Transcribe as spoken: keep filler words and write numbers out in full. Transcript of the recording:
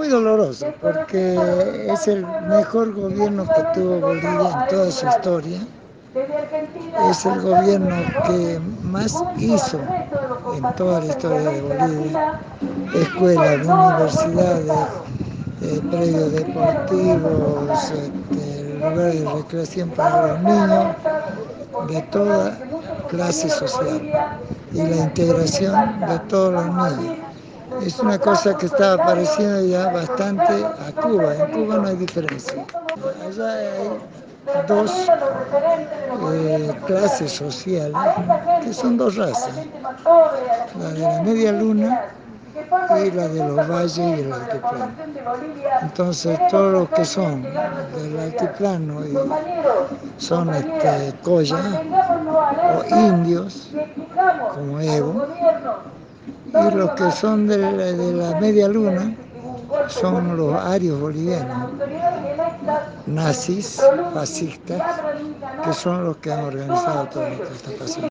muy doloroso porque es el mejor gobierno que tuvo Bolivia en toda su historia. Es el gobierno que más hizo en toda la historia de Bolivia: escuelas, universidades, eh, predios deportivos, este, lugares de recreación para los niños de toda clase social y la integración de todos los niños. Es una cosa que está pareciendo ya bastante a Cuba. En Cuba no hay diferencia. Allá hay dos eh, clases sociales, que son dos razas: la de la media luna y la de los valles y el altiplano. Entonces, todos los que son del altiplano y son este, coya o indios, como Evo, y los que son de la, de la media luna son los arios bolivianos, nazis, fascistas, que son los que han organizado todo lo que está pasando.